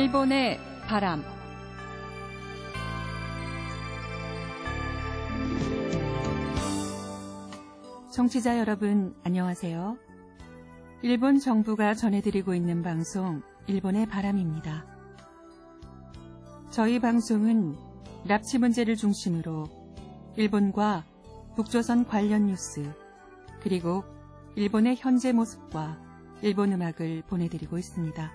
일본의 바람. 청취자 여러분, 안녕하세요. 일본 정부가 전해드리고 있는 방송, 일본의 바람입니다. 저희 방송은 납치 문제를 중심으로 일본과 북조선 관련 뉴스, 그리고 일본의 현재 모습과 일본 음악을 보내드리고 있습니다.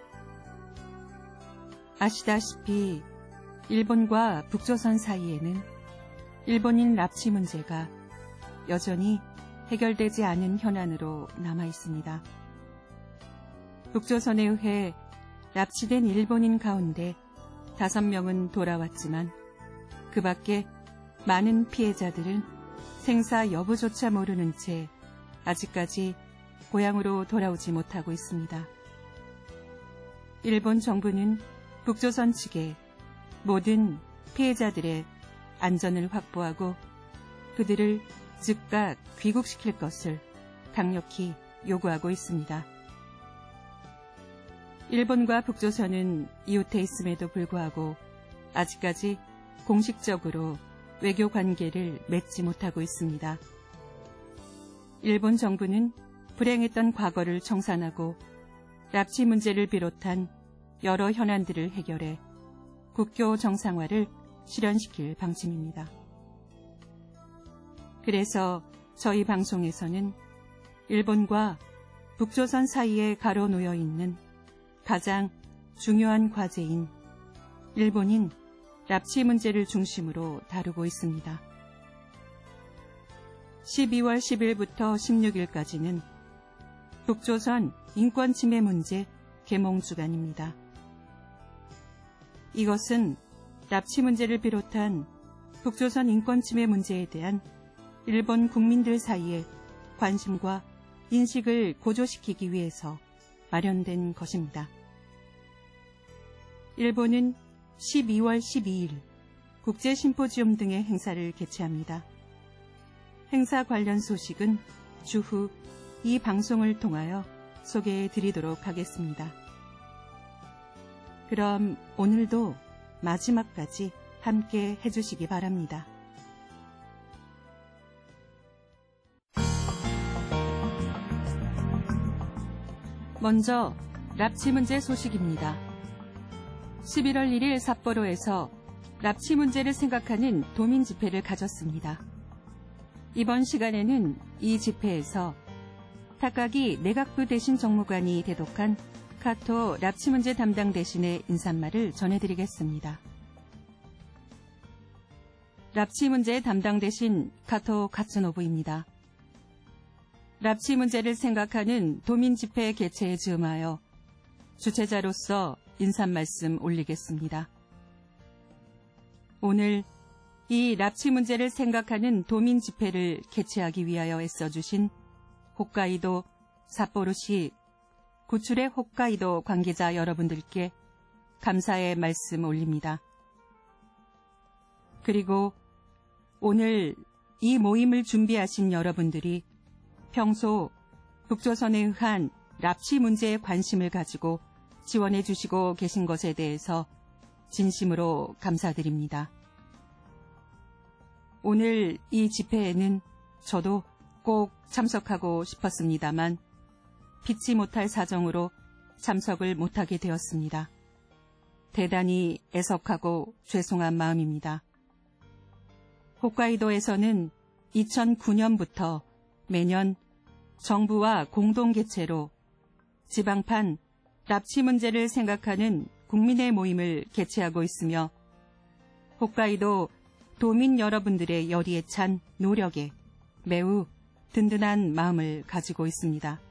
아시다시피 일본과 북조선 사이에는 일본인 납치 문제가 여전히 해결되지 않은 현안으로 남아 있습니다. 북조선에 의해 납치된 일본인 가운데 5명은 돌아왔지만 그 밖에 많은 피해자들은 생사 여부조차 모르는 채 아직까지 고향으로 돌아오지 못하고 있습니다. 일본 정부는 북조선 측에 모든 피해자들의 안전을 확보하고 그들을 즉각 귀국시킬 것을 강력히 요구하고 있습니다. 일본과 북조선은 이웃해 있음에도 불구하고 아직까지 공식적으로 외교 관계를 맺지 못하고 있습니다. 일본 정부는 불행했던 과거를 청산하고 납치 문제를 비롯한 여러 현안들을 해결해 국교 정상화를 실현시킬 방침입니다. 그래서 저희 방송에서는 일본과 북조선 사이에 가로놓여 있는 가장 중요한 과제인 일본인 납치 문제를 중심으로 다루고 있습니다. 12월 10일부터 16일까지는 북조선 인권침해 문제 계몽주간입니다. 이것은 납치 문제를 비롯한 북조선 인권침해 문제에 대한 일본 국민들 사이의 관심과 인식을 고조시키기 위해서 마련된 것입니다. 일본은 12월 12일 국제심포지움 등의 행사를 개최합니다. 행사 관련 소식은 추후 이 방송을 통하여 소개해 드리도록 하겠습니다. 그럼 오늘도 마지막까지 함께 해주시기 바랍니다. 먼저 납치 문제 소식입니다. 11월 1일 삿포로에서 납치 문제를 생각하는 도민 집회를 가졌습니다. 이번 시간에는 이 집회에서 타카기 내각부 대신 정무관이 대독한 카토 납치 문제 담당 대신의 인사말을 전해드리겠습니다. 납치 문제 담당 대신 카토 카츠노부입니다. 납치 문제를 생각하는 도민 집회 개최에 즈음하여 주최자로서 인사말씀 올리겠습니다. 오늘 이 납치 문제를 생각하는 도민 집회를 개최하기 위하여 애써주신 홋카이도 삿포로시 구출의 홋카이도 관계자 여러분들께 감사의 말씀 올립니다. 그리고 오늘 이 모임을 준비하신 여러분들이 평소 북조선에 의한 납치 문제에 관심을 가지고 지원해 주시고 계신 것에 대해서 진심으로 감사드립니다. 오늘 이 집회에는 저도 꼭 참석하고 싶었습니다만 피치 못할 사정으로 참석을 못하게 되었습니다. 대단히 애석하고 죄송한 마음입니다. 홋카이도에서는 2009년부터 매년 정부와 공동 개최로 지방판 납치 문제를 생각하는 국민의 모임을 개최하고 있으며 홋카이도 도민 여러분들의 열의에 찬 노력에 매우 든든한 마음을 가지고 있습니다.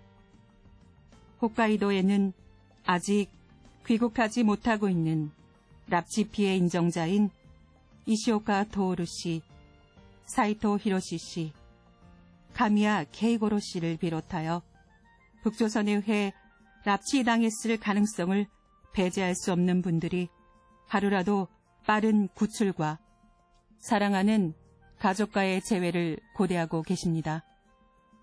홋카이도에는 아직 귀국하지 못하고 있는 납치 피해 인정자인 이시오카 토오루 씨, 사이토 히로시 씨, 카미야 케이고로 씨를 비롯하여 북조선에 의해 납치당했을 가능성을 배제할 수 없는 분들이 하루라도 빠른 구출과 사랑하는 가족과의 재회를 고대하고 계십니다.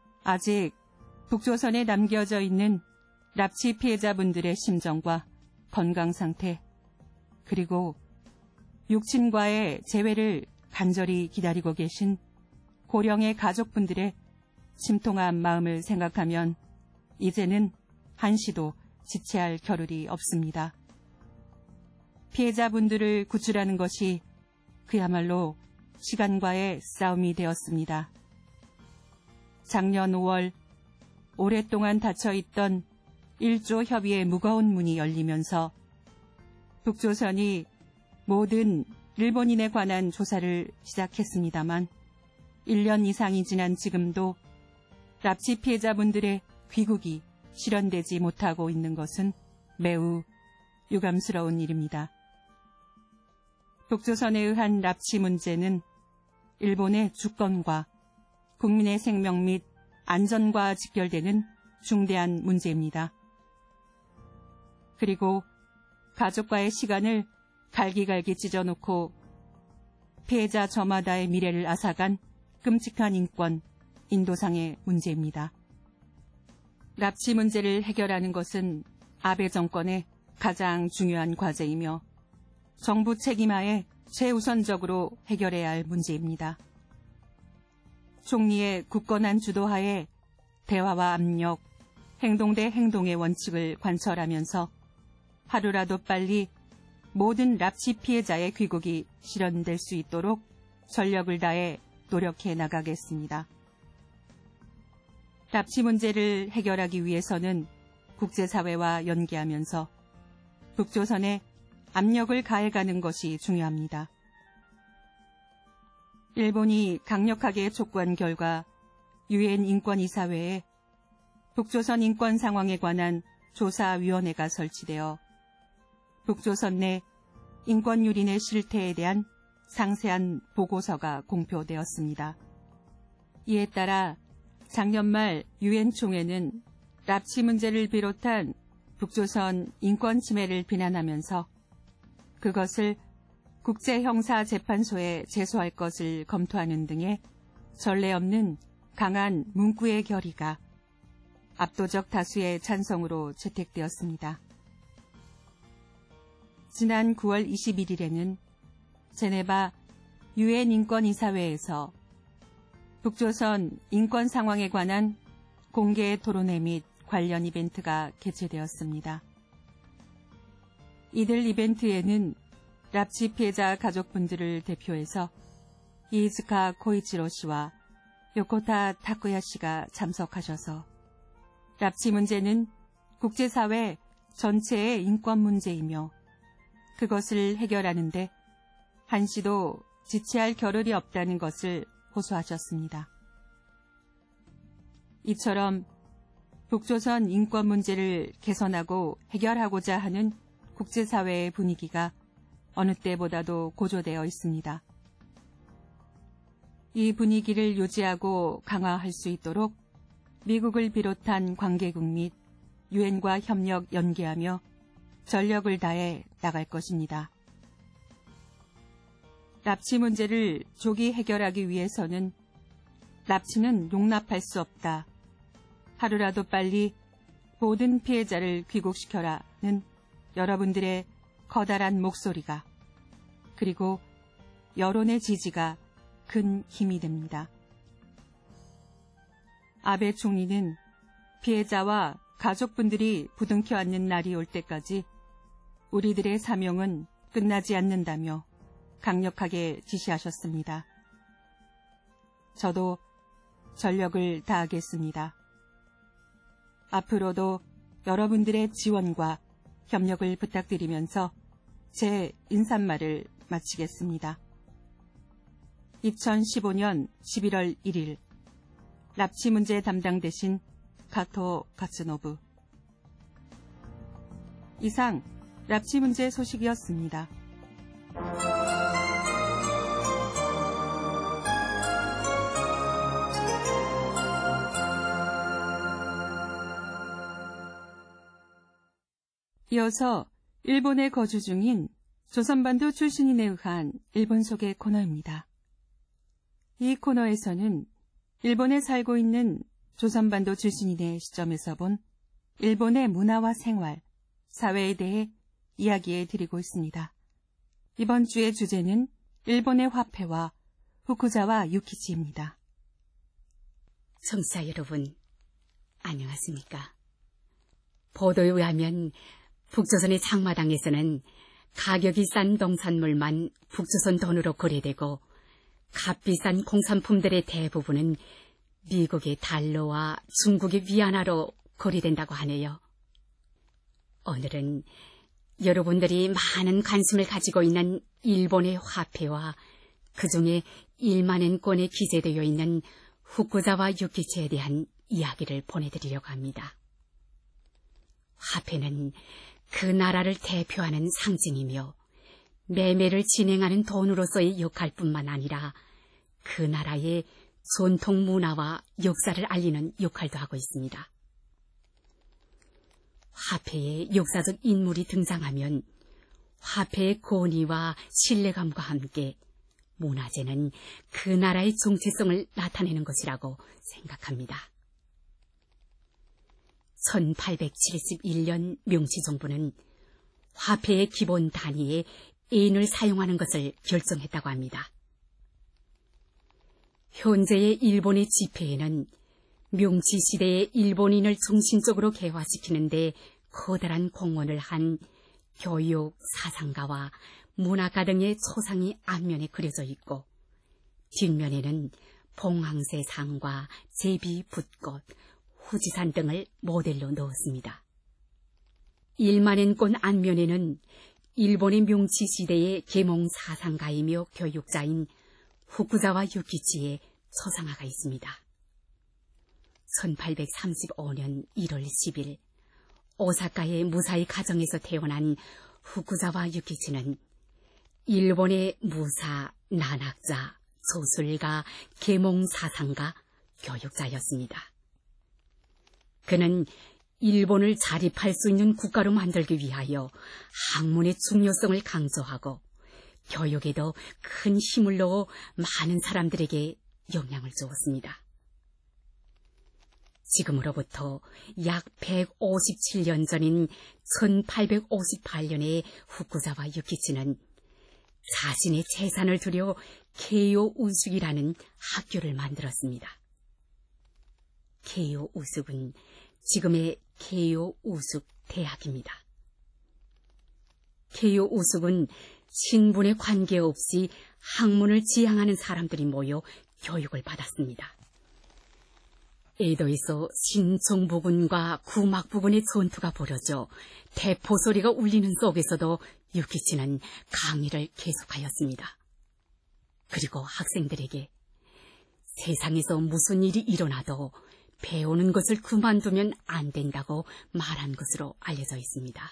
아직 북조선에 남겨져 있는 납치 피해자분들의 심정과 건강 상태, 그리고 육친과의 재회를 간절히 기다리고 계신 고령의 가족분들의 심통한 마음을 생각하면 이제는 한시도 지체할 겨를이 없습니다. 피해자분들을 구출하는 것이 그야말로 시간과의 싸움이 되었습니다. 작년 5월 오랫동안 닫혀있던 1조 협의의 무거운 문이 열리면서 북조선이 모든 일본인에 관한 조사를 시작했습니다만 1년 이상이 지난 지금도 납치 피해자분들의 귀국이 실현되지 못하고 있는 것은 매우 유감스러운 일입니다. 북조선에 의한 납치 문제는 일본의 주권과 국민의 생명 및 안전과 직결되는 중대한 문제입니다. 그리고 가족과의 시간을 갈기갈기 찢어놓고 피해자 저마다의 미래를 앗아간 끔찍한 인권, 인도상의 문제입니다. 납치 문제를 해결하는 것은 아베 정권의 가장 중요한 과제이며 정부 책임하에 최우선적으로 해결해야 할 문제입니다. 총리의 굳건한 주도하에 대화와 압력, 행동 대 행동의 원칙을 관철하면서 하루라도 빨리 모든 납치 피해자의 귀국이 실현될 수 있도록 전력을 다해 노력해 나가겠습니다. 납치 문제를 해결하기 위해서는 국제사회와 연계하면서 북조선에 압력을 가해가는 것이 중요합니다. 일본이 강력하게 촉구한 결과 유엔 인권이사회에 북조선 인권 상황에 관한 조사위원회가 설치되어 북조선 내 인권 유린의 실태에 대한 상세한 보고서가 공표되었습니다. 이에 따라 작년 말 유엔 총회는 납치 문제를 비롯한 북조선 인권 침해를 비난하면서 그것을 국제형사재판소에 제소할 것을 검토하는 등의 전례 없는 강한 문구의 결의가 압도적 다수의 찬성으로 채택되었습니다. 지난 9월 21일에는 제네바 유엔 인권이사회에서 북조선 인권 상황에 관한 공개 토론회 및 관련 이벤트가 개최되었습니다. 이들 이벤트에는 납치 피해자 가족분들을 대표해서 이즈카 코이치로 씨와 요코타 타쿠야 씨가 참석하셔서 납치 문제는 국제사회 전체의 인권 문제이며 그것을 해결하는 데 한시도 지체할 겨를이 없다는 것을 호소하셨습니다. 이처럼 북조선 인권 문제를 개선하고 해결하고자 하는 국제사회의 분위기가 어느 때보다도 고조되어 있습니다. 이 분위기를 유지하고 강화할 수 있도록 미국을 비롯한 관계국 및 유엔과 협력 연계하며 전력을 다해 나갈 것입니다. 납치 문제를 조기 해결하기 위해서는 납치는 용납할 수 없다. 하루라도 빨리 모든 피해자를 귀국시켜라는 여러분들의 커다란 목소리가 그리고 여론의 지지가 큰 힘이 됩니다. 아베 총리는 피해자와 가족분들이 부둥켜 안는 날이 올 때까지 우리들의 사명은 끝나지 않는다며 강력하게 지시하셨습니다. 저도 전력을 다하겠습니다. 앞으로도 여러분들의 지원과 협력을 부탁드리면서 제 인사말을 마치겠습니다. 2015년 11월 1일 납치 문제 담당 대신 가토 가츠노부. 이상 납치 문제 소식이었습니다. 이어서 일본에 거주 중인 조선반도 출신인에 의한 일본 소개 코너입니다. 이 코너에서는 일본에 살고 있는 조선반도 출신인의 시점에서 본 일본의 문화와 생활, 사회에 대해 이야기해 드리고 있습니다. 이번 주의 주제는 일본의 화폐와 후쿠자와 유키치입니다. 청취자 여러분, 안녕하십니까? 보도에 의하면 북조선의 장마당에서는 가격이 싼 농산물만 북조선 돈으로 거래되고 값비싼 공산품들의 대부분은 미국의 달러와 중국의 위안화로 거래된다고 하네요. 오늘은 여러분들이 많은 관심을 가지고 있는 일본의 화폐와 그중에 1만엔권에 기재되어 있는 후쿠자와 유키치에 대한 이야기를 보내드리려고 합니다. 화폐는 그 나라를 대표하는 상징이며 매매를 진행하는 돈으로서의 역할뿐만 아니라 그 나라의 전통 문화와 역사를 알리는 역할도 하고 있습니다. 화폐에 역사적 인물이 등장하면 화폐의 권위와 신뢰감과 함께 문화재는 그 나라의 정체성을 나타내는 것이라고 생각합니다. 1871년 명치정부는 화폐의 기본 단위에 엔을 사용하는 것을 결정했다고 합니다. 현재의 일본의 지폐에는 명치시대의 일본인을 중심적으로 개화시키는 데 커다란 공헌을 한 교육, 사상가와 문화가 등의 초상이 앞면에 그려져 있고 뒷면에는 봉황새 상과 제비 붓꽃, 후지산 등을 모델로 넣었습니다. 1만엔권 앞면에는 일본의 명치시대의 계몽 사상가이며 교육자인 후쿠자와 유키치의 초상화가 있습니다. 1835년 1월 10일 오사카의 무사히 가정에서 태어난 후쿠자와 유키치는 일본의 무사, 난학자, 소술가, 계몽사상가, 교육자였습니다. 그는 일본을 자립할 수 있는 국가로 만들기 위하여 학문의 중요성을 강조하고 교육에도 큰 힘을 넣어 많은 사람들에게 영향을 주었습니다. 지금으로부터 약 157년 전인 1858년에 후쿠자와 유키치는 자신의 재산을 들여 케이오 우숙이라는 학교를 만들었습니다. 케이오 우숙은 지금의 케이오 우숙 대학입니다. 케이오 우숙은 신분에 관계없이 학문을 지향하는 사람들이 모여 교육을 받았습니다. 에도에서 신청부군과 구막부군의 전투가 벌어져 대포소리가 울리는 속에서도 유키치는 강의를 계속하였습니다. 그리고 학생들에게 세상에서 무슨 일이 일어나도 배우는 것을 그만두면 안 된다고 말한 것으로 알려져 있습니다.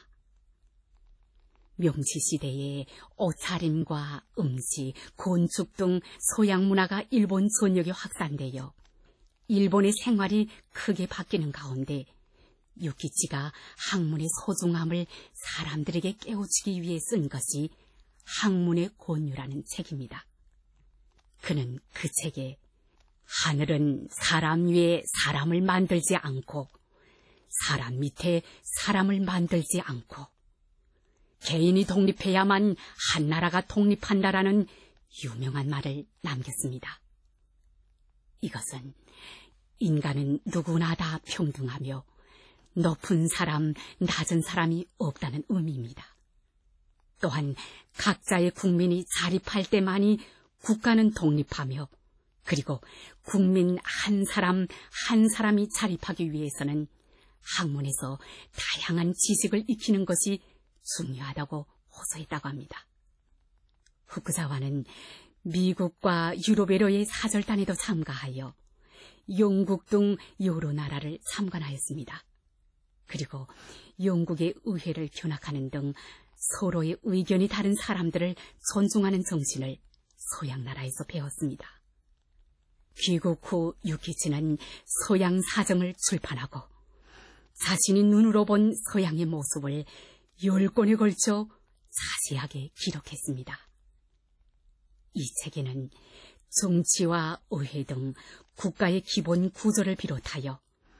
명치시대에 옷차림과 음식, 건축 등 서양 문화가 일본 전역에 확산되어 일본의 생활이 크게 바뀌는 가운데 유키치가 학문의 소중함을 사람들에게 깨우치기 위해 쓴 것이 학문의 권유라는 책입니다. 그는 그 책에 하늘은 사람 위에 사람을 만들지 않고 사람 밑에 사람을 만들지 않고 개인이 독립해야만 한 나라가 독립한다라는 유명한 말을 남겼습니다. 이것은 인간은 누구나 다 평등하며 높은 사람, 낮은 사람이 없다는 의미입니다. 또한 각자의 국민이 자립할 때만이 국가는 독립하며 그리고 국민 한 사람이 자립하기 위해서는 학문에서 다양한 지식을 익히는 것이 중요하다고 호소했다고 합니다. 후쿠자와는 미국과 유럽에로의 사절단에도 참가하여 영국 등 여러 나라를 참관하였습니다. 그리고 영국의 의회를 견학하는 등 서로의 의견이 다른 사람들을 존중하는 정신을 서양 나라에서 배웠습니다. 귀국 후 유키치는 서양 사정을 출판하고 자신이 눈으로 본 서양의 모습을 10권에 걸쳐 자세하게 기록했습니다. 이 책에는 정치와 의회 등 국가의 기본 구조를 비롯하여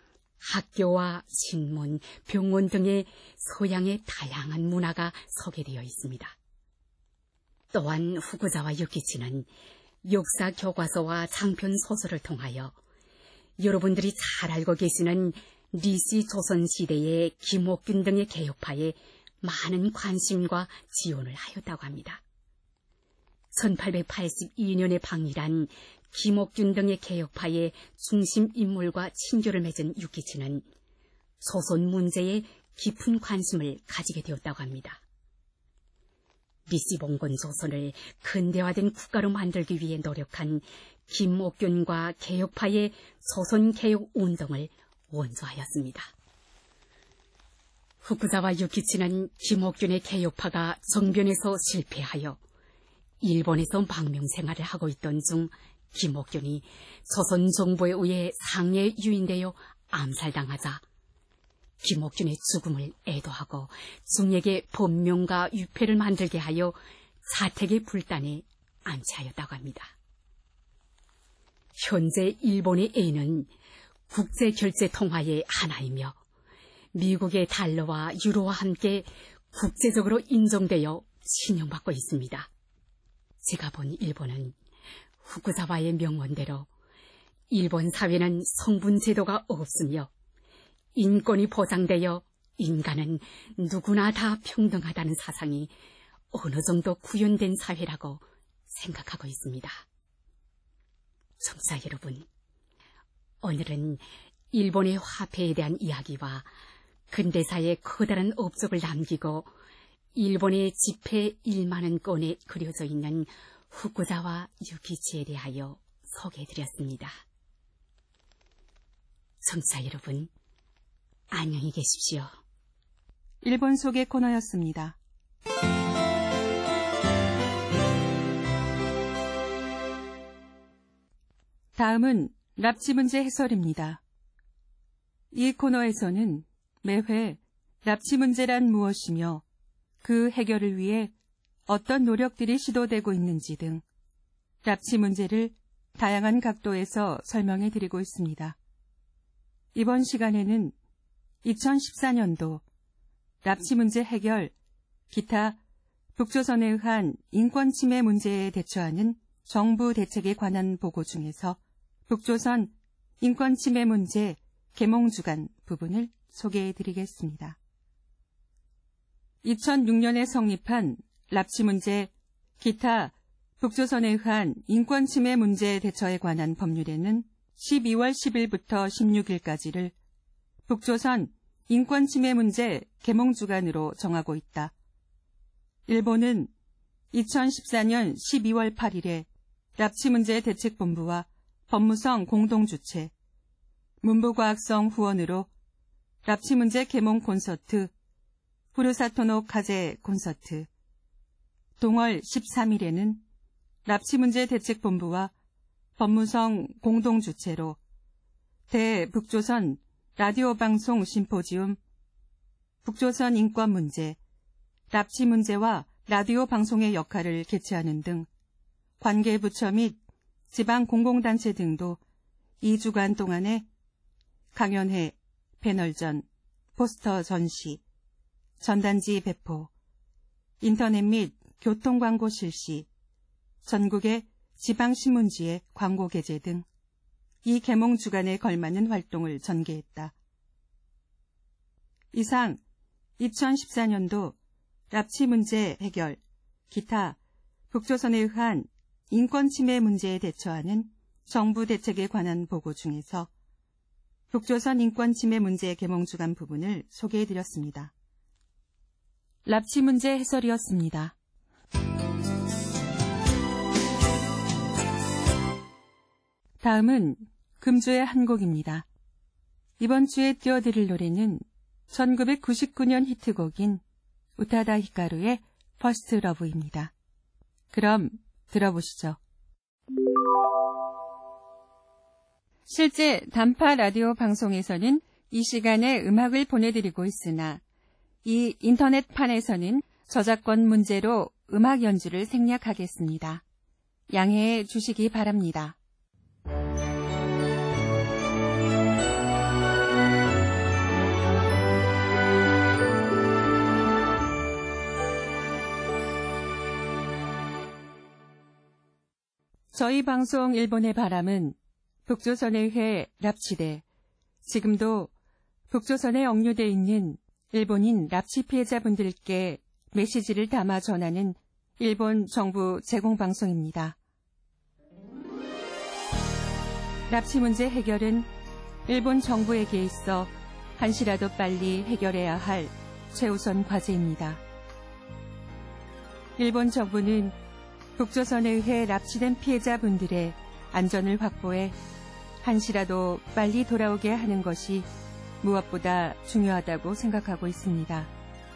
학교와 신문, 병원 등의 서양의 다양한 문화가 소개되어 있습니다. 또한 후쿠자와 유키치는 역사 교과서와 장편 소설을 통하여 여러분들이 잘 알고 계시는 리시 조선시대의 김옥균 등의 개혁파에 많은 관심과 지원을 하였다고 합니다. 1882년에 방일한 김옥균 등의 개혁파의 중심 인물과 친교를 맺은 유키치는 조선 문제에 깊은 관심을 가지게 되었다고 합니다. 리시봉건 조선을 근대화된 국가로 만들기 위해 노력한 김옥균과 개혁파의 조선개혁 운동을 원조하였습니다. 후쿠자와 유키치는 김옥균의 개혁파가 정변에서 실패하여 일본에서 망명 생활을 하고 있던 중 김옥균이 조선 정부에 의해 상해에 유인되어 암살당하자 김옥균의 죽음을 애도하고 중에게 법명과 유패를 만들게 하여 사택의 불단에 안치하였다고 합니다. 현재 일본의 A는 국제결제통화의 하나이며 미국의 달러와 유로와 함께 국제적으로 인정되어 신용받고 있습니다. 제가 본 일본은 후쿠자와의 명언대로 일본 사회는 성분 제도가 없으며 인권이 보장되어 인간은 누구나 다 평등하다는 사상이 어느 정도 구현된 사회라고 생각하고 있습니다. 청취자 여러분, 오늘은 일본의 화폐에 대한 이야기와 근대사의 커다란 업적을 남기고 일본의 지폐 1만원 건에 그려져 있는 후쿠자와 유키치에 대하여 소개해드렸습니다. 청취자 여러분, 안녕히 계십시오. 일본 소개 코너였습니다. 다음은 납치 문제 해설입니다. 이 코너에서는 매회 납치 문제란 무엇이며 그 해결을 위해 어떤 노력들이 시도되고 있는지 등 납치 문제를 다양한 각도에서 설명해 드리고 있습니다. 이번 시간에는 2014년도 납치 문제 해결, 기타 북조선에 의한 인권 침해 문제에 대처하는 정부 대책에 관한 보고 중에서 북조선 인권 침해 문제 계몽주간 부분을 소개해 드리겠습니다. 2006년에 성립한 납치 문제, 기타 북조선에 의한 인권 침해 문제 대처에 관한 법률에는 12월 10일부터 16일까지를 북조선 인권 침해 문제 계몽주간으로 정하고 있다. 일본은 2014년 12월 8일에 납치 문제 대책본부와 법무성 공동주최, 문부과학성 후원으로 납치 문제 계몽 콘서트, 후르사토노 카제 콘서트, 동월 13일에는 납치 문제 대책본부와 법무성 공동주최로 대북조선 라디오 방송 심포지움, 북조선 인권 문제, 납치 문제와 라디오 방송의 역할을 개최하는 등 관계부처 및 지방 공공단체 등도 2주간 동안에 강연회, 패널전, 포스터 전시, 전단지 배포, 인터넷 및 교통광고 실시, 전국의 지방신문지의 광고 게재 등 이 계몽주간에 걸맞는 활동을 전개했다. 이상 2014년도 납치 문제 해결, 기타 북조선에 의한 인권 침해 문제에 대처하는 정부 대책에 관한 보고 중에서 북조선 인권 침해 문제 계몽주간 부분을 소개해드렸습니다. 납치 문제 해설이었습니다. 다음은 금주의 한 곡입니다. 이번 주에 띄워드릴 노래는 1999년 히트곡인 우타다 히카루의 퍼스트 러브입니다. 그럼 들어보시죠. 실제 단파 라디오 방송에서는 이 시간에 음악을 보내드리고 있으나 이 인터넷판에서는 저작권 문제로 음악 연주를 생략하겠습니다. 양해해 주시기 바랍니다. 저희 방송 일본의 바람은 북조선에 의해 납치돼 지금도 북조선에 억류돼 있는 일본인 납치 피해자분들께 메시지를 담아 전하는 일본 정부 제공방송입니다. 납치 문제 해결은 일본 정부에게 있어 한시라도 빨리 해결해야 할 최우선 과제입니다. 일본 정부는 북조선에 의해 납치된 피해자분들의 안전을 확보해 한시라도 빨리 돌아오게 하는 것이 무엇보다 중요하다고 생각하고 있습니다.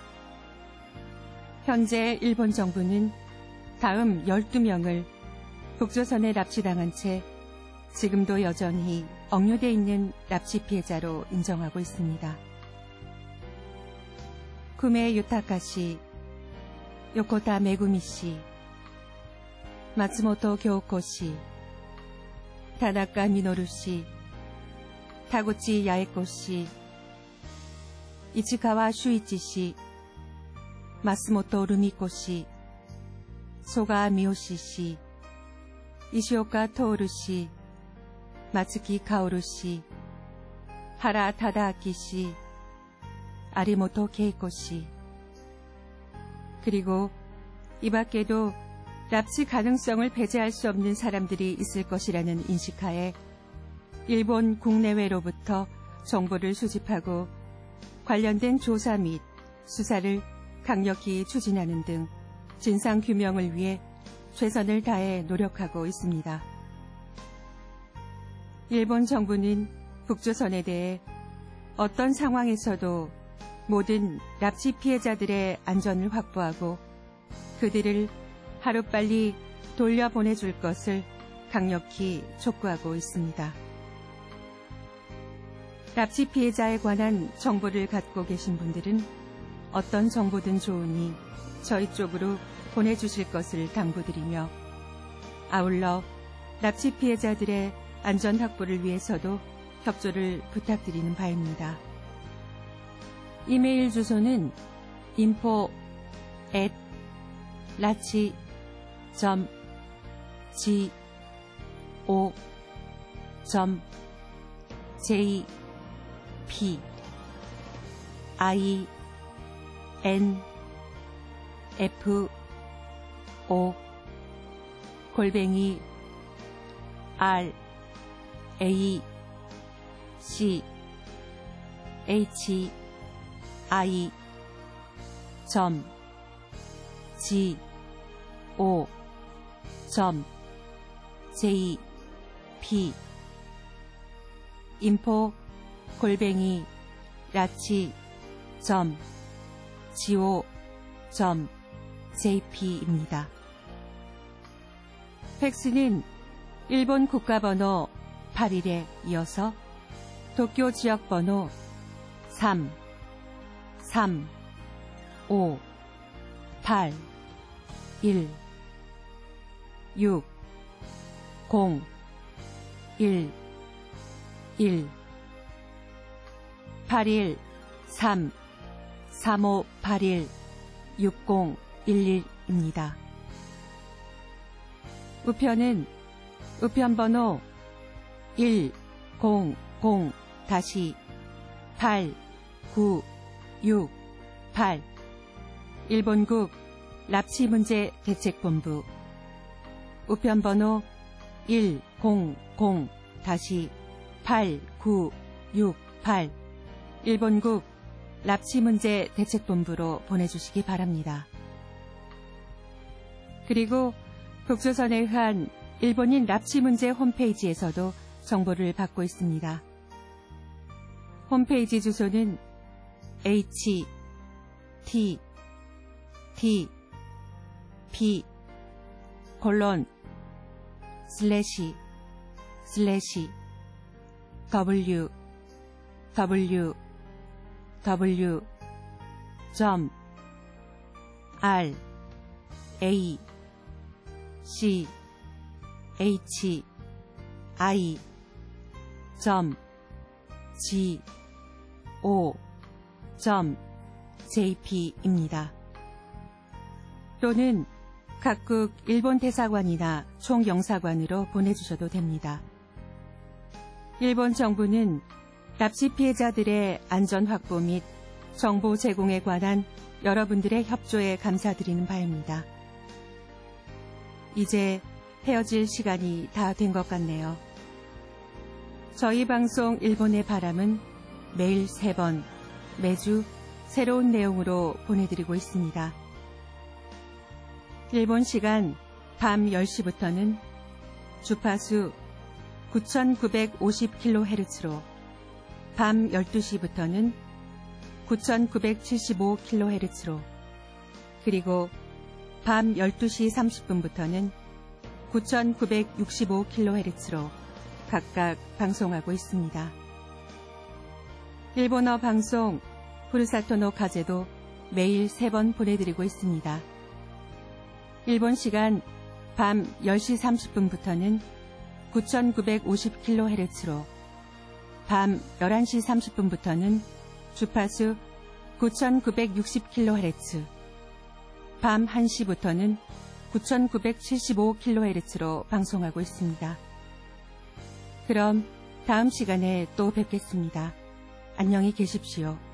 현재 일본 정부는 다음 12명을 북조선에 납치당한 채 지금도 여전히 억류돼 있는 납치 피해자로 인정하고 있습니다. 구메 유타카 씨, 요코타 메구미 씨, 마츠모토 교코 씨, 타나카 미노루 씨, 타구치 야에코 씨, 이치카와 슈이치 씨, 마스모토 루미코 씨, 소가 미오시 씨, 이시오카 토오루 씨, 마츠키 카오루 씨, 하라 타다아키 씨, 아리모토 케이코 씨, 그리고 이 밖에도 납치 가능성을 배제할 수 없는 사람들이 있을 것이라는 인식하에 일본 국내외로부터 정보를 수집하고 관련된 조사 및 수사를 강력히 추진하는 등 진상규명을 위해 최선을 다해 노력하고 있습니다. 일본 정부는 북조선에 대해 어떤 상황에서도 모든 납치 피해자들의 안전을 확보하고 그들을 하루빨리 돌려보내줄 것을 강력히 촉구하고 있습니다. 납치 피해자에 관한 정보를 갖고 계신 분들은 어떤 정보든 좋으니 저희 쪽으로 보내주실 것을 당부드리며 아울러 납치 피해자들의 안전 확보를 위해서도 협조를 부탁드리는 바입니다. 이메일 주소는 info@rachi.go.jp입니다. 팩스는 일본 국가번호 81에 이어서 도쿄 지역번호 810-601-81-3-3581-6011입니다. 우편은 우편번호 100-8968 일본국 납치문제대책본부 우편번호 100-8968 일본국 납치문제대책본부로 보내주시기 바랍니다. 그리고 북조선에 의한 일본인 납치 문제 홈페이지에서도 정보를 받고 있습니다. 홈페이지 주소는 www.rachi.go.jp입니다. 또는 각국 일본 대사관이나 총영사관으로 보내주셔도 됩니다. 일본 정부는 납치 피해자들의 안전 확보 및 정보 제공에 관한 여러분들의 협조에 감사드리는 바입니다. 이제 헤어질 시간이 다 된 것 같네요. 저희 방송 일본의 바람은 매일 3번, 매주 새로운 내용으로 보내드리고 있습니다. 일본 시간 밤 10시부터는 주파수 9950kHz로, 밤 12시부터는 9975kHz로, 그리고 밤 12시 30분부터는 9965kHz로 각각 방송하고 있습니다. 일본어 방송 후르사토노 카제도 매일 3번 보내드리고 있습니다. 일본 시간 밤 10시 30분부터는 9950kHz로, 밤 11시 30분부터는 주파수 9960kHz, 밤 1시부터는 9975kHz로 방송하고 있습니다. 그럼 다음 시간에 또 뵙겠습니다. 안녕히 계십시오.